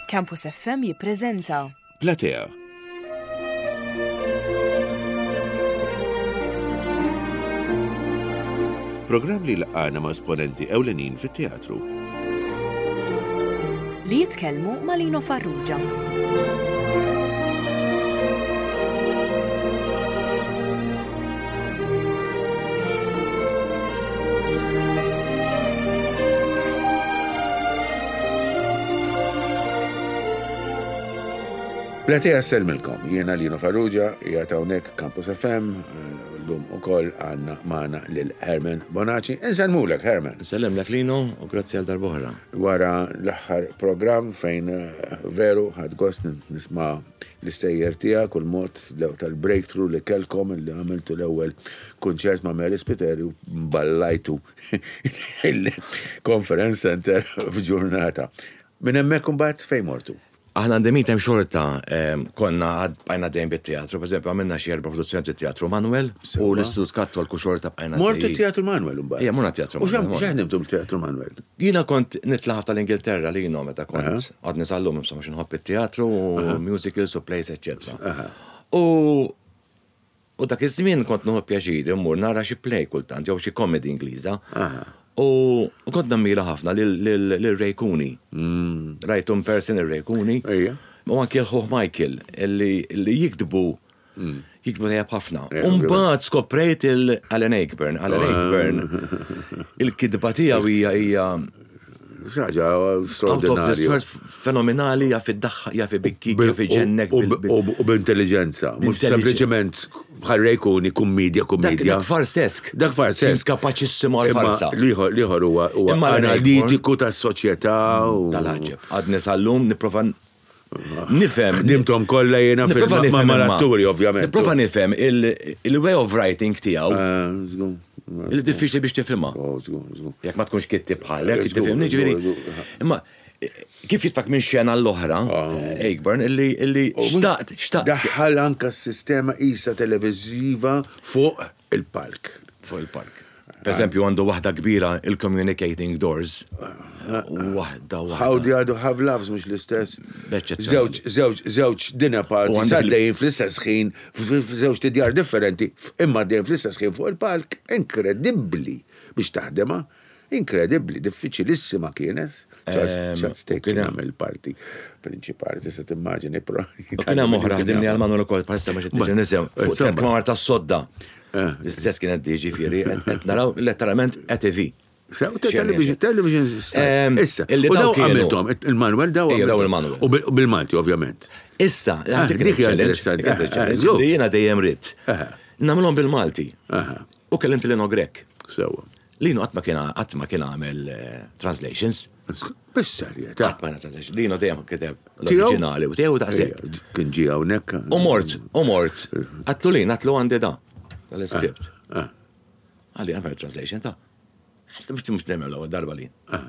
Campus FM jippreżenta Platea. Programm li laqana ma' esponenti ewlenin fit-teatru. li jitkellmu ma' Lino Farrugia. Platea selmilkom, jiena Lino Farrugia, jgħat hawnhekk Campus FM, l-lum ukoll għandna magħna lil Herman Bonaci. Inselmulek, Herman. Sellemlek Lino u grazzi għal darbohra. Wara l-aħħar programm fejn veru ħad gost nisma' l-istejjer tiegħek u l-mod tal-breakthrough li kellkom li għamiltu l-ewwel kunċert ma' Mary Spiteri u mballajtu il-conference center f'ġurnata. Minn hemmhekk imbagħad fejn mortu? Aħna għandemit hemm xorta konna bajna dejjem bit-teatru, pereżempju għamilna xi erba' produzzjoni tat-Teatru Manuel u l-Istitut Kattoliku xorta bajna. Mortu Teatru Manuel imbagħad. Ejja, morna Teatru Manuel. U x'aħdimtu Teatru Manuel? Jiena kont nitla' ħafna l-Ingilterra li jiena meta kont għadni sallum insomma xi nħobb it-teatru u musicals u plays eċċetera. U dak iż-żmien kont nħobb pjaċiri mmur nara xi play kultant jew xi comedy Ingliża. U kont nammira ħafna lil-Ray Cooney. Rajtum person il-Ray Cooney. U anki l-ħuħ Michael, illi jikdbu tajab ħafna. Mbagħad skoprejt il-Alan Ayckbourn. Alan Ayckbourn, il-kidba tiegħu hija xaġa out of this world fenomenali, jaffi bikkik, jaffi ġennek. U b'intelligenza. Mux sempliciment bħal Cooney kummedja. Dak farsesk. Dak farsesk. Kapaċissimo għal-farsa. Liħor huwa analitiku tas-soċjetà. Tal-ħagġeb. Għadni sallum niprofa nifhem. Ħdimtom kollha jiena fil-atturi ovvjament. Niprofa nifhem il-way of writing tiegħu. Il-diffiċli biex tifhimha. Jekk ma tkunx kittib bħalek, tifhimni ġifieri. Imma kif jitfak minn xena l-oħra, Ayckbourn, illi xtaqt. Daħħal anka s-sistema qisha televiżiva fuq il-palk. Per eżempju, għandu waħda kbira, il-Communicating Doors. Waħda. How do you have loves mux l-istess? Zewċ dinner party, saddejn fl-istess ħin, f'żewġ tidjar differenti, imma dejn fl-istess ħin fuq il-palk, inkredibbli biex taħdema, inkredibbli, diffiċilissima kienet. Charles Taken għamil parti prinċipali, tista' timmaġini. Kien hemm oħra ħdimni għal Manuel ukoll bħalissa ma xittiġi nisew. Fuq kmamar tas-sodda. L-istess kienet diġi fieri, qed naraw letteralment ETV. Television issa. U daw għamiltom, il-Manuel daw il-Manuel. U bil-Malti, ovvjament. Issa, dik hija interessanti. Li jiena dejjem rid. Nagħmilhom bil-Malti. U kellimt Lino Grek. Sewwa. Lino qatt ma kien għamel translations. Bis-serjetà. Qatt ma translation. Lino dejjem kiteb l-oriġinali u tiegħu daqshekk. Kien ġie hawnhekk. U mort. Għatlu għandu da. L-script. Għalli għamel translation ta' mux nemel l-ewwel darba li.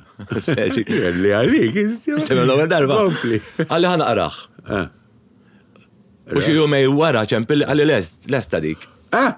Li għalik, nemel l-ewwel darba. Għalli ħana qaraħ. U xi jumej wara ċempilli għalli lesta dik.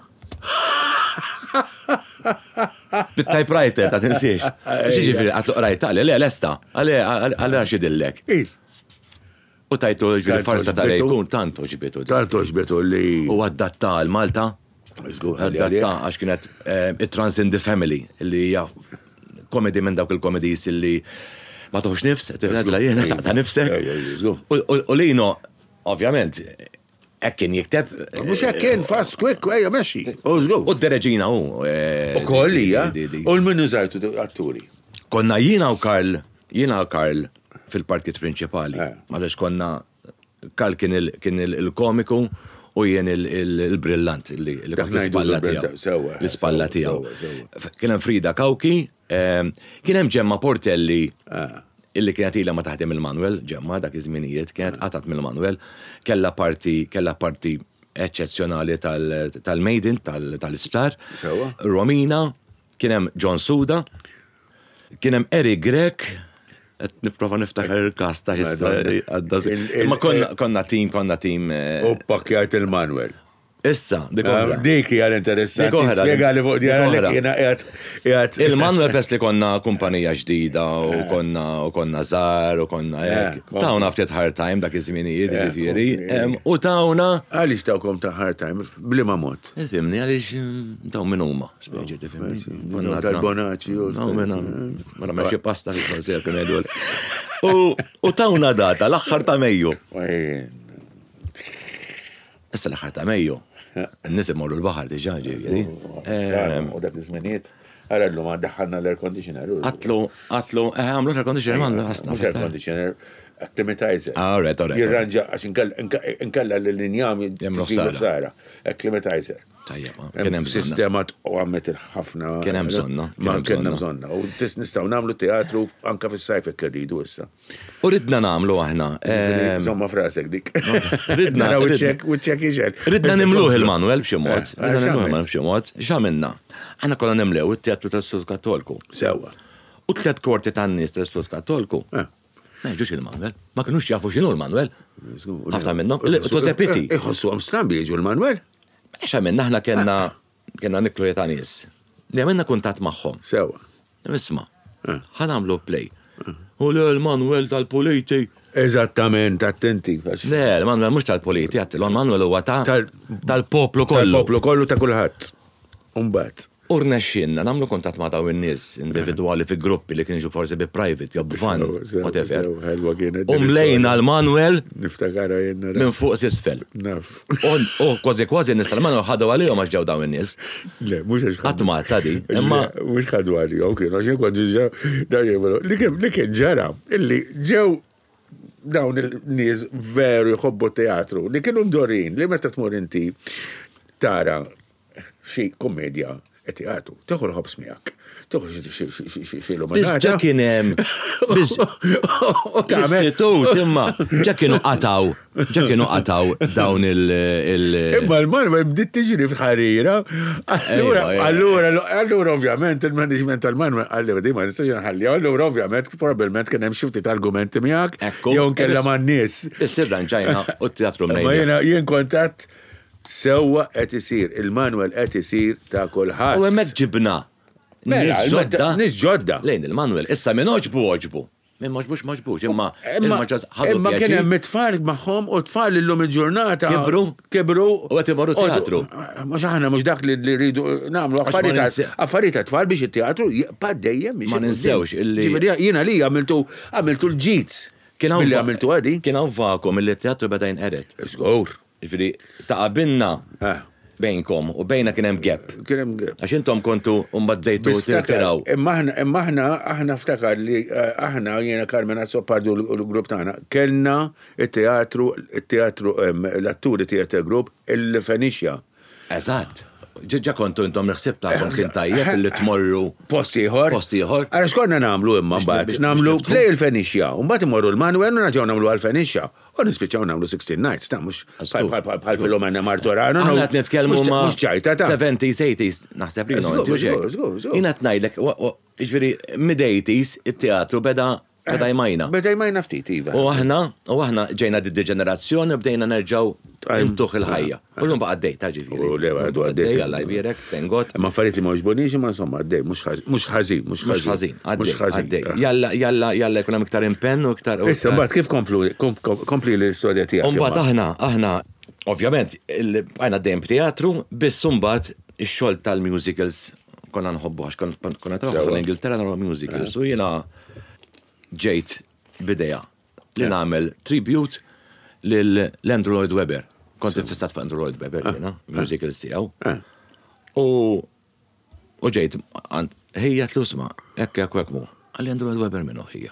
Bit-typewriter ta' tinsiex. Ġifieri għatlu qrajta għalli lesta. Għalli xidillek. U tajtu ġifieri farsa ta' lejkun tanto ġibitu li. U għaddatta għal-Malta. Għaddatta għax kienet It Runs in the Family, illi hija komedi minn dawk il-komedis illi ma toħx nifs, tifnadla jena ta' nifsek. U Lino, ovvjament, kien jikteb. Mux kien fast, quick, meċi. U d-dereġina u. U kollija. U l-minnu zaħtu atturi. Konna jiena u Karl fil-partit prinċipali. Għalix konna Karl kien il-komiku u jien il-brillant li l-ispalla tiegħu. Kien hemm Frida Kawki, kien hemm Ġemma Portelli illi kienet ilha ma taħdem il-Manuel, Ġemma dak iż-żminijiet kienet qatat mill-Manuel, kellha parti eċċezzjonali tal-Maiden tal-isptar. Romina, kien hemm John Suda, kien hemm Eric Grek. Niprofa niftakar il-kasta issa. Ma konna team. U pakjajt il-Manuel. Issa, dik oħra. Dik hija interessanti. Dik oħra. Spjega li fuq qiegħed. Il-Manuel pers li konna kumpanija ġdida u konna żgħar u konna hekk. Tawna ftit hard time dak iż-żminijiet jiġifieri. U tawna. Għaliex tawkom ta' hard time bliema mod. Ifhimni għaliex daw minn huma. Speċi tifhimni. Tal-Bonaċi u. Ma mexxi pasta fi forsi jekk ngħidu. U tawna data l-aħħar ta' Mejju. Issa l-aħħar ta' Mejju. N-nies imorru l-baħar diġà ġifieri. U dak iż-żminijiet ara llum daħħalna l-air conditioner. Għatlu, għamlu l-air conditioner ma ħasna. Mhux air conditioner, acclimatizer. Alright. Jirranġa għax inkella l-linjami sara. Acclimatizer. Tajjeb, kien hemm sistema u għammet ħafna. Kien hemm bżonna. Ma kien hemm bżonna. U nistgħu nagħmlu teatru anke fis-sajf hekk irridu issa. U ridna nagħmlu aħna. Insomma frasek dik. Ridna wiċċek ixel. Ridna nimluh il-Manuel b'xi mod. Ridna nimluh il-Manuel b'xi mod. X'għamilna? Aħna kollha nimlew it-Teatru tas-Sud Kattoliku. Sewwa. U 3 kwarti tan-nies tas-Sud Kattoliku. Ma ġux il-Manuel. Ma kinux jafu x'inhu l-Manuel. Ħafna minnhom. Tosepiti. Iħossuhom strambi jiġu l-Manuel. Eċa minna ħna kena niklu jetanis. Li għamilna kuntat maħħom. Sewa. Isma, ħanamlu play. U l-Manuel tal-politi. Eżattament, attenti. Le, l-Manuel mux tal-politi, l-Manuel huwa tal-poplu kollu. Tal-poplu kollu ta' kulħadd. Umbat. Urnexxinna, namlu kontat ma' daw in-nies individwali fi gruppi li kienu forsi bi private, jew b'van, whatever. Mlejna l-Manuel niftakara jenna minn fuq s'isfel. Naf. U kważi nista l-Manuel ħadu għalihom għax ġew daw in-nies. Le, mhux għax qatt ma tadi, imma mhux ħadu għalihom, kien għax kont ġew li kien ġara illi ġew dawn il-nies veru jħobbu teatru li kienu mdorin li meta tmur inti tara xi komedja teatru, teħu l-ħobs miegħek. Teħu xi l-umanata. Ġa kien hemm l-istitut imma ġa kienu qataw dawn il- Imma l-Manuel bdiet tiġri f'ħarira. Allura ovvjament il-management tal-Manuel għalli di ma nistax nħalli. Allura ovvjament probabbilment kien hemm xi ftit argumenti miegħek jew nkella man-nies. Issir ġajna u t-teatru Ma jien kontatt sewwa qed isir, il-Manuel qed isir ta' kulħadd. U hemmhekk ġibna. Nies ġodda. Lejn il-Manuel, issa minn oġbu. Minn maġbux, imma kien hemm it-tfal magħhom u tfal illum il-ġurnata. Kibru. U qed imorru teatru. Mhux aħna mhux dak li rridu nagħmlu affarijiet tfal biex it-teatru jibqa' dejjem biex. Ma ninsewx illi. Jiena li għamiltu l-ġid. Billi għamiltu għadi. Kien hawn vakum illi t-teatru beda jinqered. Żgur. Ġifieri ta' qabilna bejnkom u bejna kien hemm gap. Kien hemm gap. Għax intom kontu mbagħad tirtiraw. Imma aħna ftakar li aħna jiena Carmen Azzopardu l-grupp tagħna kellna it-teatru l-atturi teatru grupp il-Fenixja. Eżatt. Ġeġġa kontu intom rħsib tagħkom kien tajjeb li tmorru post ieħor. Għara x'konna nagħmlu imma mbagħad nagħmlu play il-Fenixja u mbagħad imorru l-Manuel u naġgħu nagħmlu għall-Fenixja. U nispiċċaw nagħmlu 16 nights ta' mhux bħal Filomena Martorano. Aħna qed nitkellmu ma' mhux ċajta ta' 70s, 80s naħseb li Jien qed ngħidlek, jiġifieri mid-80s it-teatru beda jmajna. Beda jmajna ftit iva. U aħna ġejna d-deġenerazzjoni u bdejna nerġgħu imtuħ il-ħajja. Ullum baqa' għaddej ta' ġifieri. U le għadu għaddej. Alla jbierek, tengot. Ma affarijiet li ma jġbonix imma insomma għaddej, mhux ħażin. Għaddej. Jalla jkun hemm iktar impenn u iktar. Issa mbagħad kif kompli l-istorja tiegħek. Mbagħad aħna ovvjament bqajna dejjem b'teatru, biss mbagħad ix-xogħol tal-musicals konna nħobbu għax konna taħu fl-Ingilterra nagħmlu musicals u jiena ġejt bideja li nagħmel tribute l-Andrew Lloyd Webber. Kont infissat fa' Andrew Lloyd Webber jiena, musicals tiegħu. U ġejt ħejja tlusma, hekk mu. Għalli Andrew Lloyd Webber minnu ħejja.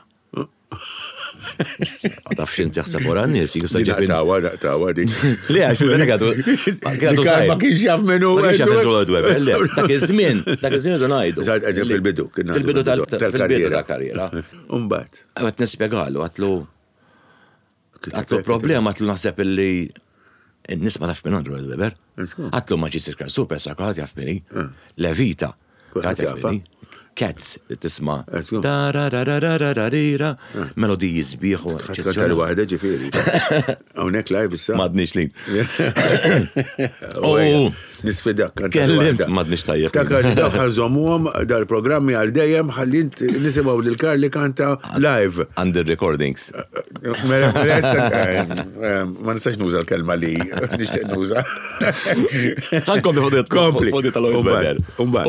Għadaf xinti jaxsab wara n-nies, jgħu ġebin. Tawa dik. Le, għax fil-vena għadu. Ma kienx jaf minnu. Ma kienx jaf Andrew Lloyd Webber, le. Dak iż-żmien du ngħidu. Fil-bidu. Fil-bidu tal-karriera. Umbat. Għat nispjegalu, għatlu problema, għatlu naħseb illi n-nies ma taf minn Andrew Lloyd Webber. Għatlu Maġistris Super Sacro, għat jaf minni. Levita. Għat jaf minni. Cats li tisma' Eżku. tararararararira, melodiji sbieħ u ħatkantari waħda ġifieri. Hawnhekk live issa. M'għadniex lin. Nisfidak kantari Kellim waħda. m'għadniex tajjeb. Ftakar li dawk ħanżommuhom dal-programmi għal dejjem ħalli nisimgħu lil Karli kanta live. Under recordings. Mela ma nistax nuża l-kelma li nixtieq nuża. Ħankompli Kompli. fodi tal-Lloyd Webber. Umbagħad. U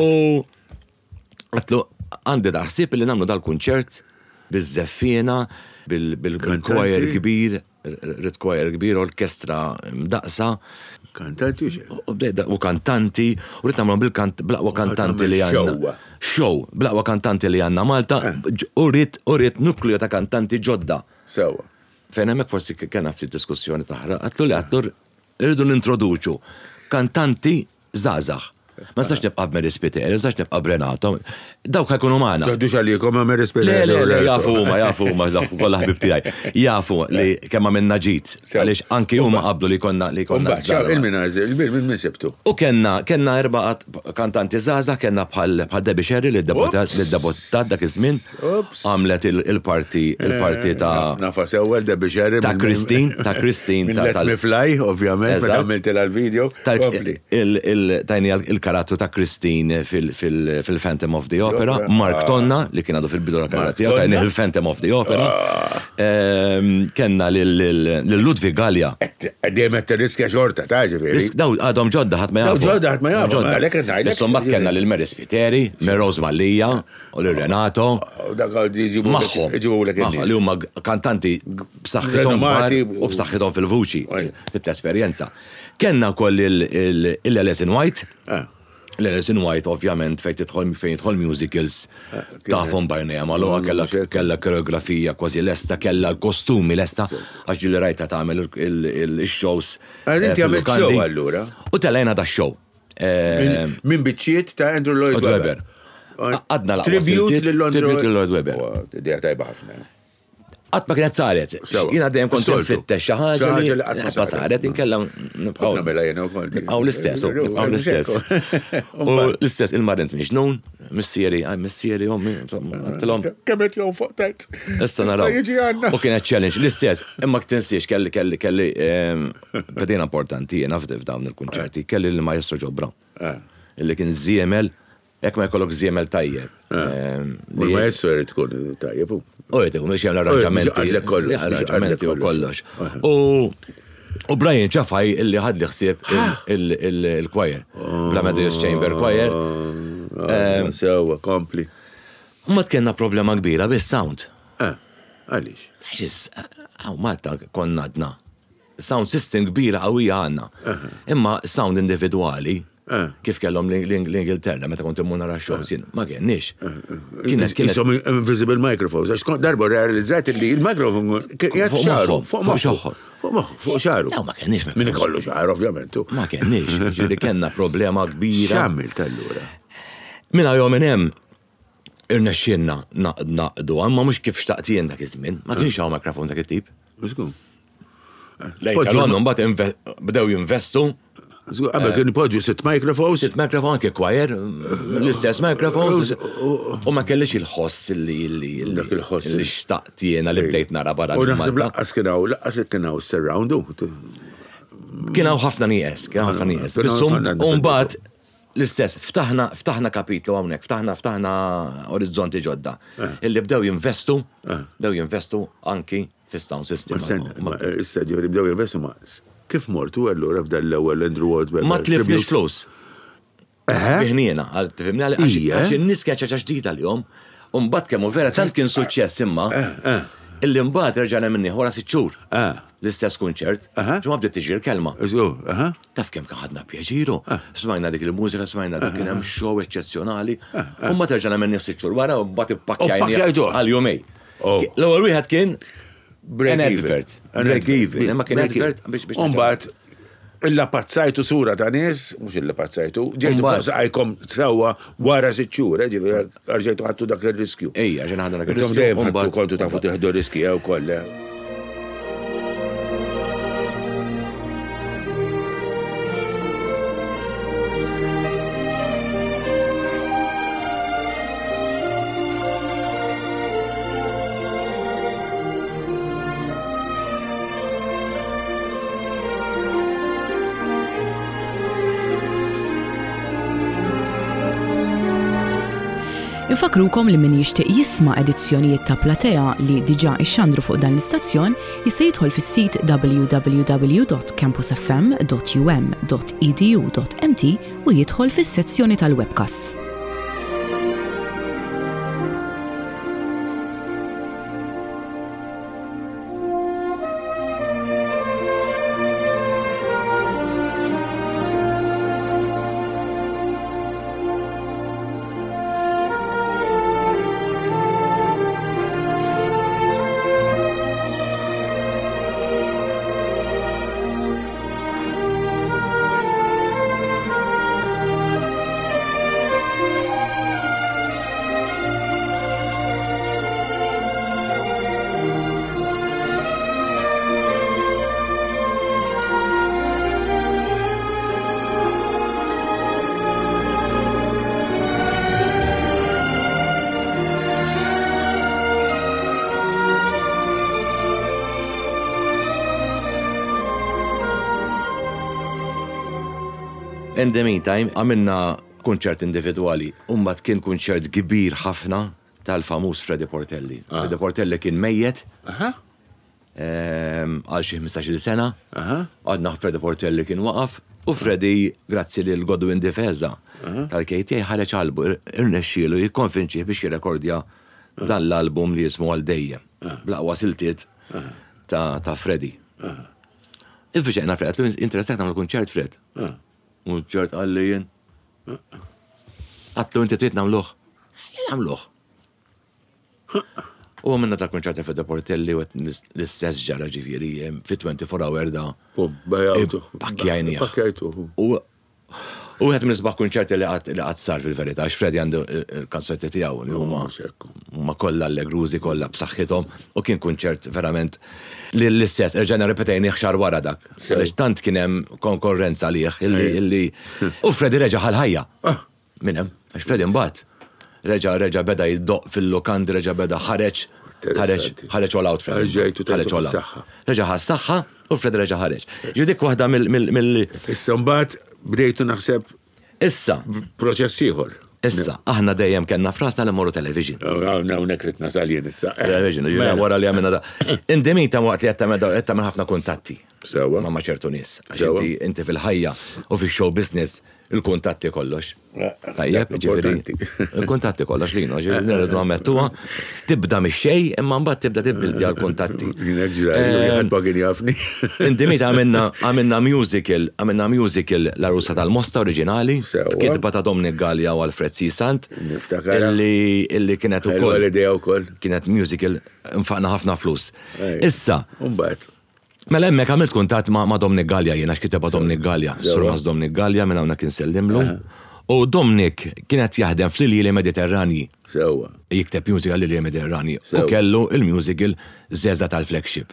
għatlu għandi daħsib li namlu dal-kunċert bil-żeffina, bil-choir kbir, rit choir kbir, orkestra mdaqsa. Kantanti u U kantanti, u rrit namlu bil-blaqwa kantanti li għanna. Show, blaqwa kantanti li għanna Malta, u rrit nukleo ta' kantanti ġodda. Sewa. Fejn hemmhekk forsi kena ftit diskussjoni taħra, għatlu irridu nintroduċu kantanti żgħażagħ. Ma sax nibqa' Mary Spiteri, sax nibqa' Brenato. Dawk ħajkunu magħna. Taħdux għalikom ma Mary Spiteri. Le, jafu huma, kollha ħbib tiegħi. Jafu li kemm għamilna ġid. Għaliex anki huma qablu li konna żgħar. Il-min sibtu. U kenna erba' kantanti żgħażagħ, kenna bħal Debbie Sherry li ddebuttat dak iż-żmien. Għamlet il-parti ta' Nafa sewwel Debbie Sherry. ta' Christine. Min Let Me Fly, ovvjament, meta għamilt il-video. Tajni il-karattu ta' Christine fil-Phantom of the Opera, Mark Tonna, li kien għadu fil-bidu la karatija, tajni il-Phantom of the Opera. Kenna l-Ludwig Gallia. Għadjem riskja xorta, ta' ġifiri. Daw għadhom ġodda ħat ma jafu. Ġodda ħat ma jafu. Insomma, kenna l-Mary Spiteri, Rose Mallija, u l-Renato. Maħħom. Li huma kantanti b'saħħithom u b'saħħithom fil-vuċi. Tit-esperjenza. Kenna koll il-Alison White. L-Alison White, ovvjament, fejn jidħol musicals tafhom barnejja magħluqa kellha koreografija kważi lesta, kellha l-kostumi lesta għax ġieli rajta tagħmel il-shows. Inti għamilt show allura. U telejna da show. Min biċċiet ta' Andrew Lloyd Webber. Għadna la Tribute Lloyd Webber. Idea tajba ħafna. Qatt ma kienet saret. Jiena dejjem kont nfittex xi ħaġa li qatt ma saret inkella nibqgħu l-istess. U l-istess il-marent Mixnun, missieri ommi, għattilhom. Kemet jew fuq tajt. Issa naraw. U kienet challenge l-istess, imma tinsiex kelli pedina importanti jiena f'dawn il-kunċerti, kelli l-Maestro Joe Brown. Illi kien żiemel, jekk ma jkollok żiemel tajjeb. U l-Maestro jrid tkun tajjeb. U jgħu biex jgħamlu arranġamenti u kollox. U Brian ċafaj illi ħadli xsieb il-choir. Bla Methodist Chamber Choir. Sewa, kompli. U ma tkenna problema kbira bis-sound. Għalix. Għaw Malta konnadna. Sound system kbira għawija għanna. Imma sound individuali. Kif kellhom l-Ingilterra meta kont immuna ra shows ma kienniex. Isom invisible microphones, għax kont darba realizzat li il-mikrofon jgħat xaru, fuq xaru. Ma kienniex. Min ikollu xaru, ovvjament. Ma kienniex, ġiri kellna problema kbira. X'għamil tal-lura? Minna jom hemm irnexxielna naqdu, imma mhux kif xtaqtien dak iż-żmien. Ma kienx hawn mikrofon dak it-tip. Miskun. Lejta l-għannum bat bdew jinvestu. Għabel kien ipoġġu 6 microphones. 6 mikrofon anke choir, l-istess mikrofon. U ma kellix il-ħoss li xtaqt jiena li bdejt nara barra. U naħseb laqqas kienaw s-surroundu. Kienaw ħafna nies. Bissum, mbagħad l-istess, ftaħna kapitlu hawnhekk, ftaħna orizzonti ġodda. Illi bdew jinvestu anki fi-sound system. Issa ġifieri bdew jinvestu ma' kif mortu allura f'dan l-ewwel Andrew Lloyd Webber? Ma tlifniex flus. Biħniena, tifhimni għax in-nies kien ċaċa ġdida l-jom, u mbagħad kemm vera tant kien suċċess imma illi mbagħad reġgħna minni wara 6 xhur. L-istess kunċert, ġimgħa bdiet tiġi l-kelma. Taf kemm kien ħadna pjaċiru. Smajna dik il-mużika, smajna dik kien hemm show eċċezzjonali, u mbagħad reġgħna minni 6 xhur wara u mbagħad ippakkjajni għal jumej. L-ewwel wieħed kien an advert. Ma kien advert biex. Mbagħad il-lapazzajtu sura ta' nies, mhux il-lapazzajtu, ġejtu għajkom sewwa wara 6 xhur, ġifieri arġejtu ħadtu dak ir-riskju. Ejja, ġen ħadna dak ir-riskju. Dejjem ħadtu kontu tafu tieħdu riski jew kollha. Infakrukom li min jixtieq jisma' edizzjonijiet ta' Platea li diġà ixxandru fuq dan l-istazzjon jista' jidħol fis-sit www.campusfm.um.edu.mt u jidħol fis-sezzjoni tal-webcasts. In the meantime, għamilna kunċert individuali, umbat kien kunċert kbir ħafna tal-famuż Freddy Portelli. Freddy Portelli kien mejjet, għal xi 15 sena, għadna Freddy Portelli kien waqaf, u Freddy, grazzi li l-Godwin Difeza tal-KTA ħareġ albu, irnexxielu jikkonvinċih biex jirrekordja dan l-album li jismu Għal Dejjem, blaqwa siltiet ta' Freddy. Il-fiċeqna Fred, għatlu interessak namlu kunċert Fred. U ċert għalli jien. Għatlu inti trid namluħ. Namluħ. U minna ta' konċerta Freddy Portelli u l-istess ġara ġifieri fi 24 hour da. U bajawtu. Bakkjajnieh. Bakkjajtu. U għet misbaħ konċerti li għat sar fil-verità, għax Freddy għandu il-kanzotti tiegħu li huma kollha allegrużi kollha b'saħħithom u kien kunċert verament li l-istess erġajna repetajni xar wara dak. Għaliex tant kien hemm konkurrenza għalih illi u Freddy reġa' ħal-ħajja. Minn hemm, għax Freddy mbagħad reġa' beda jiddoq fil-lokandi, reġa' beda ħareġ all out Freddy. Ħareġ all out. Reġa' ħas-saħħa u Freddy reġa' ħareġ. Dik waħda mill Issa mbagħad bdejtu naħseb issa proċess ieħor. Issa, aħna dejjem kellna frasna li morru television. Hawnhekk rid nasal jien issa. Television, wara li għamilna da. Indemita waqt li qed tagħmel ħafna kuntatti. Sewwa. Ma' ċertu nies. Inti fil-ħajja u fix-show business il-kuntatti kollox. Tajjeb, ġifieri. Il-kuntatti kollox lina, ġifieri nirridu nagħmettuha. Tibda mix-xejn, imma mbagħad tibda tibbildi għall-kuntatti. Indemita għamilna musical l-Arusa tal-Mosta oriġinali, kitba ta' Dominic Gallia u Alfred C. Sant, illi kienet ukoll. Kienet musical infaqna ħafna flus. Issa, mela hemmhekk għamilt kuntatt ma' Dominic Gallia jiena x'kiteba Dominic Gallia, Surmas Dominic Gallia minn hawnhekk insellimlu. U Dominic kienet jaħdem fl-Ilji Mediterranji. Sewwa. Jikteb musical l-Ilji Mediterranji. U kellu il-musical Żeża tal-Flagship.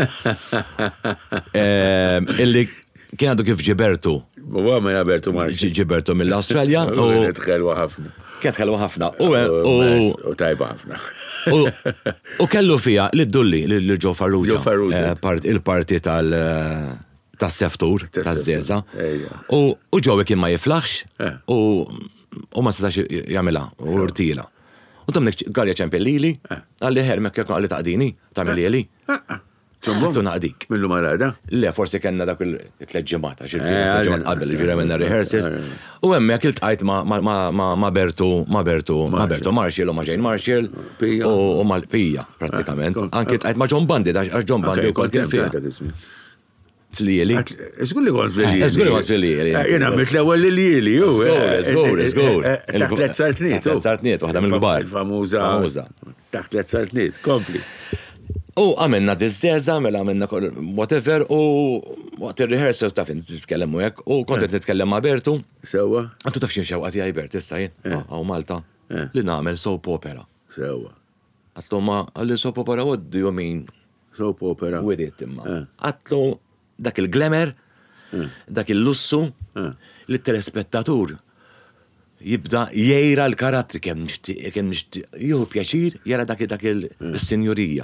Illi kien għadu kif ġibertu. Huwa ma jabertu marxi. Ġibertu mill-Awstralja. Kienet ħelwa ħafna. Kienet ħelwa ħafna. U tajba ħafna. U kellu fija l-dulli, l-Joe Farrugia, il-parti tal-seftur, tal-Żeża. U Joe kien ma jiflaħx, u ma setax jagħmilha, u rtila. U Dominic Gallia ċempellili, għalli ħermek jekk għalli taqdini, tagħmilli. Ċombom naqdik. Millu marada? Le, forsi kellna dak il-tleġġimata, il-tleġġimat qabel, ġira minna rehearsals. U hemmhekk iltqajt ma' Bertu Marshall u ma' Jane Marshall u mal-Pija prattikament. Anke iltqajt ma' John Bandi, għax John Bandi wkoll kien fiha. Fl-Lieli. Żgur li kont fl-Lieli. Żgur li kont fl-Lieli. Jiena għamilt l-ewwel Lieli, hu. Żgur. Taħt tliet saltniet. Taħt saltniet, waħda mill-kbar. Famuża. Taħt tliet saltniet, kompli. U għamilna diż-żeża, mela għamilna whatever, u waqt il-rehearsal ta' fin t-tkellem u hekk, u kontet nitkellem ma' Bertu. Sewwa. Għantu taf xi xewqat jgħid Bert issa jien, għaw Malta, li nagħmel soap opera. Sewwa. Għatlu ma għalli soap opera what do you mean? Soap opera. With it imma. Għatlu dak il-glamour, dak il-lussu, li t-telespettatur jibda jgħira l-karattri kemm nixtieq juhu pjaċir jara dak il-sinjurija.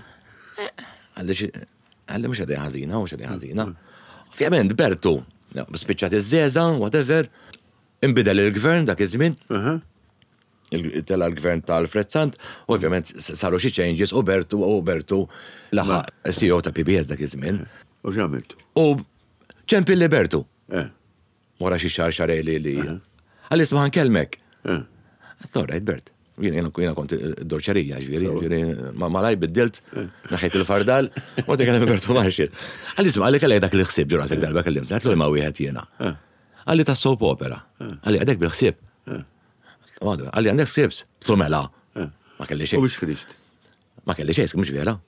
Għalli mhux għadej ħażina. Ovvjament Bertu, spiċċat iż-żeża, whatever, inbidel il-gvern dak iż-żmien. tella l-gvern tal-Fred Sant, ovvjament saru xi changes u Bertu laħaq CEO ta' PBS dak iż-żmien. U x'għamiltu? U ċempil li Bertu. Wara xi xarej li. Għalli isma' ħankelmek. Alright, Bert. Jiena kont id-dorċerija, ġifieri, ma laj biddilt, naħejt il-fardal, u għadek għalli Bertu Marxil. Għalli isma' għalli kellek dak li ħsieb ġurasek darba kellimt, għatlu li ma wieħed jiena. Għalli ta' soap opera. Għalli għadek bil-ħsieb. Għalli għandek scripts. Tlu mela. Ma kelli xejn. U biex krixt? Ma kelli xejn, mhux vera.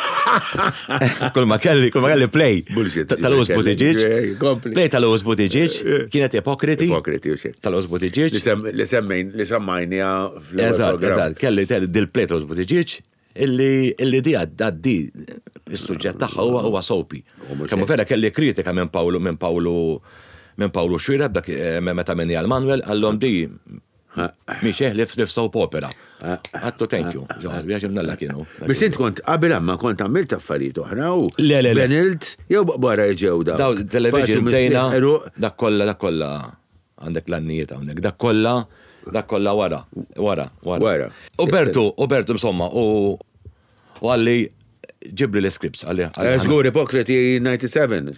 Kull ma kelli play. Bullshit. Tal-Owes Buttigieg. Play tal-Owes Buttigieg. Kienet Ipokriti. Ipokriti u xejn. Tal-Owes Buttigieg. Li semmajnija Eżatt, kelli dil-play tal-Owes Buttigieg illi di għaddi is-suġġett tagħha huwa soapy. Kemm vera kelli kritika minn Pawlu Xwira meta minni għal-Manuel għallhom di miex eħlif soap opera. Għattu thank you. Biex nalla kienu. Bis int kont qabel amma kont għamilt affarijiet oħra u Le. benilt jew wara ġew daw television dejna dak kollha għandek l-annijiet hawnhekk. Dak kollha wara. Ubertu insomma u għalli ġibri l-scripts għalli. Żgur Ipokriti 97,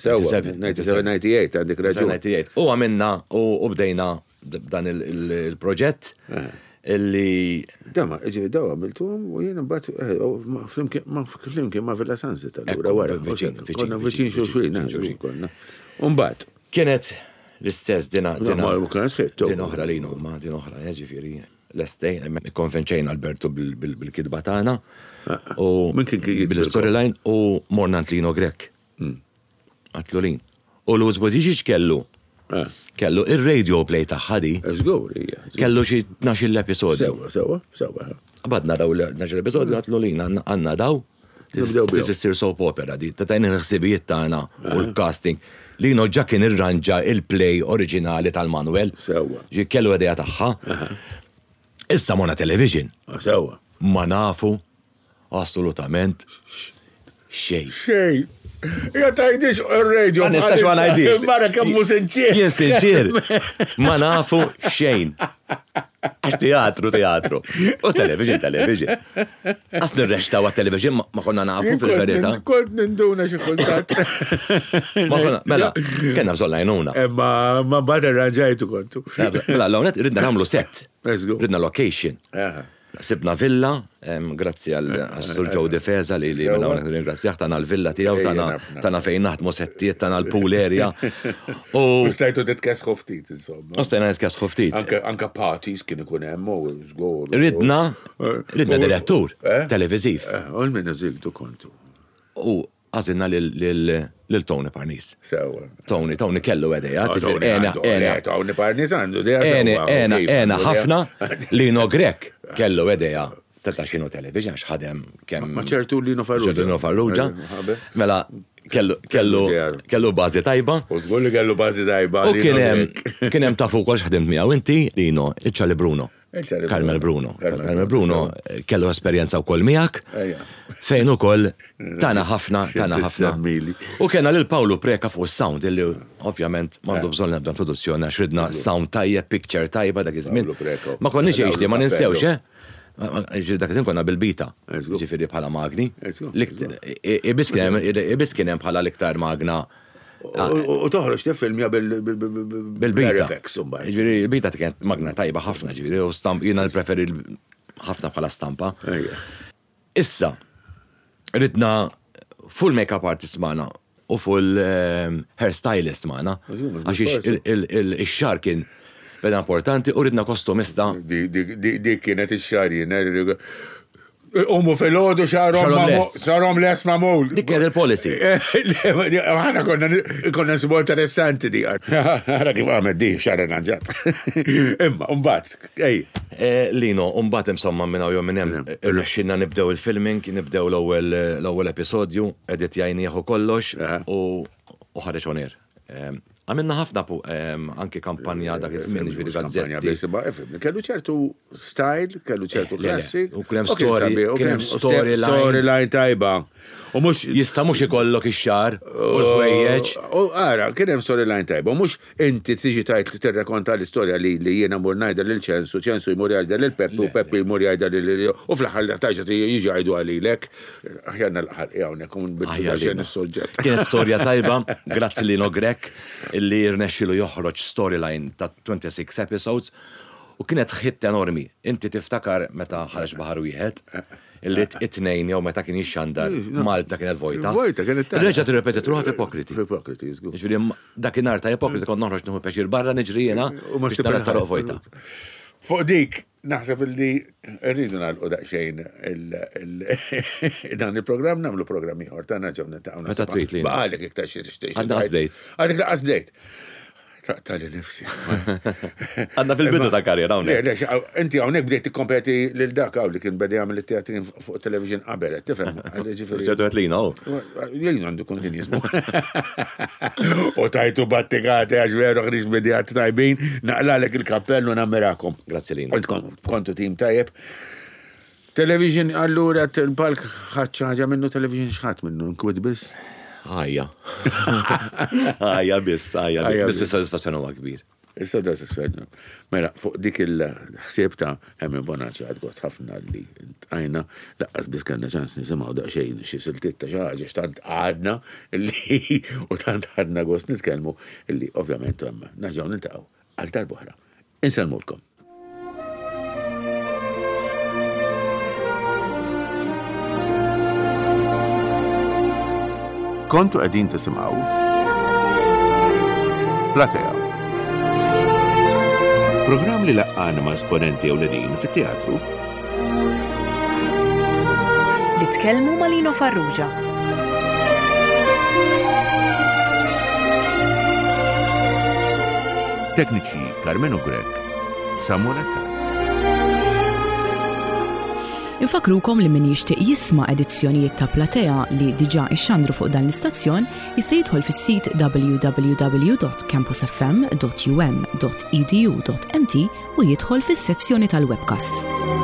98 għandek raġun. U għamilna u bdejna dan il-proġett illi... Daw għamiltuhom u jiena mbagħad flimkien ma' Villa Sunset allura wara. Konna viċin xulxin konna. U mbagħad. Kienet l-istess din oħra li huma, din oħra, ġifieri l-estej, konvenċejna Alberto bil-kidba tagħna u bil-storyline u mornant Lino Grek. Għatlu lin. U l-Owes Buttigieg kellu il-radio play taħħadi. Kellu xi 12 episodju. Sewa. Badna daw 12 episodju għatlu lin għandna daw. Tissir soap opera di. Tajna l-ħsibijiet tagħna u l-casting. Lino ġa kien irranġa il-play oriġinali tal-Manuel. Sewa. Ġi kellu għedeja taħħa. Issa mona television. Sewa. Ma nafu assolutament xejn. Ja tajdix il-radio. Ma nistax ma najdix. Mara kammu sinċir. Jien sinċir. Ma nafu xejn. Għax teatru. U television. Għas nirreċta għat television ma konna nafu fil-verita. Kont ninduna xi kultat. Mela, kena bżon lajnuna. Ma bada ranġajtu kontu. Mela, l-għonet ridna namlu set. Ridna location. Sibna villa, grazzi għal-Sur Joe Defeza li minna għonek ringrazzjaħ tana l-villa tijaw, tana fejn naħdmu settiet, tana l-pool area. U stajtu titkesħu ftit, insomma. U stajna titkesħu ftit. Anka parties kien ikun hemm u żgur. Ridna direttur televiziv. U l-minna ziltu kontu. U għazinna lil-Tony Parnis. Sewa. Tony kellu għedeja. Tony Parnis għandu. Ena ħafna Lino Grek kellu għedeja. Tata xinu television xħadem kemm. Ma ċertu Lino Farrugia. Mela kellu bazi tajba. U żgur li kellu bazi tajba. U kienem tafu kol xħademt miegħu inti Lino, iċċali Bruno. Carmel Bruno kellu esperienza u kol miegħek. Fejn ukoll tana ħafna. U kena lil Pawlu Preka fuq sound illi ovvjament m'għandu bżonn nebda introduzzjoni għax ridna sound tajjeb, picture tajba dak iż-żmien. Ma konniex HD, ma ninsewx, dak iż-żmien konna bil-bita. Ġifieri bħala magni. Ibis kien hemm bħala l-iktar magna. U toħroġ tifilmja bil-bita. Ġifieri il-bita kienet magna tajba ħafna ġifieri u jiena npreferi ħafna bħala stampa. Issa, ridna full make-up artist magħna u full hairstylist magħna. Għax ix-xar kien beda importanti u ridna kostumista. Dik kienet ix-xar jiena. Umu fil-ħodu xarom les mamul. Dik kien il-policy. Għana konna nsibu interessanti di għad. Għana kif għamed di xarren għanġat. Imma, umbat, ej. Lino, umbat insomma minna u minnem irrexxinna nibdew il-filming, nibdew l-ewwel episodju, edit jajni jaħu kollox u ħareġ oner. Għamilna ħafna anke kampanja dak iż-żmien ġifieri gazzetti. Kellu ċertu style, kellu ċertu klassi. U kien hemm storyline tajba. U mhux jista' mhux ikollok ix-xahar u l-ħwejjeġ. U ara, kien hemm storyline tajba. U mhux inti tiġi tajt tirrakkonta l-istorja li jiena mur ngħidha lil ċensu jmur jgħidha lil Peppi u Peppi jmur jgħidha lil u fl-aħħar taġġa jiġi jgħidu għalilek. Aħjarna l-aħħar hawnhekk un bil-daġen is-suġġett. Kienet storja tajba, grazzi Lino Grek, illi rnexxilu joħroġ storyline ta' 26 episodes u kienet ħitt enormi. Inti tiftakar meta ħareġ Baħar Wieħed illi it-tnejn jew meta kien jixxandar Malta kienet vojta. Vojta kienet tajba. Reġgħet tirrepeti truha f'Ipokriti. F'Ipokriti, żgur. Ġifieri dakinhar ta' Ipokriti kont noħroġ nieħu peċir barra niġri jiena biex nara toroq vojta. Fuq dik, naħseb li rridu nagħlqu daqsxejn dan il-programm nagħmlu programm ieħor tagħna ġewna ta' Meta trid li. Baqalek iktar xi tixtieq. Għadna qasbdejt. Għadek laqas bdejt. Taqtali nifsi. Għandna fil-bidu ta' karriera hawnhekk. Inti hawnhekk bdejt tikkompeti lil dak hawn li kien beda jagħmel it-teatrin fuq television qabel, tifhem? ċertu qed lina hu. Jien għandu kontinjismu. U tajtu battikati għax veru ħriġ bedjat tajbin, naqlalek il-kappell u nammirakom. Grazzi lina. Kontu tim tajjeb. Television allura il-palk ħadd ħaġa minnu television x'ħadd minnu nkwid biss. Ħajja biss is-sodisfazzjon huwa kbir. Is-sodisfazzjon. Mela, fuq dik il-ħsieb ta' hemm Bonaċi għad gost ħafna li għajna laqqas biss kellna ċans nisimgħu daqsxejn xi siltiet ta' xi ħaġa x'tant għadna li u tant ħadna gost nitkellmu illi ovvjament nerġgħu niltaqgħu għal darb'oħra. Insellmulkom. Kontu qegħdin tisimgħu Platea. Programm li laqqana ma' esponenti ewlenin fit-teatru li tkellmu ma' Lino Farrugia. Tekniċi Carmenu Grek, Samuel Attat. Infakrukom li min jixtieq jisma' edizzjonijiet ta' Platea li diġà ixxandru fuq dan l-istazzjon jista' jidħol fis-sit www.campusfm.um.edu.mt u jidħol fis-sezzjoni tal-webcasts.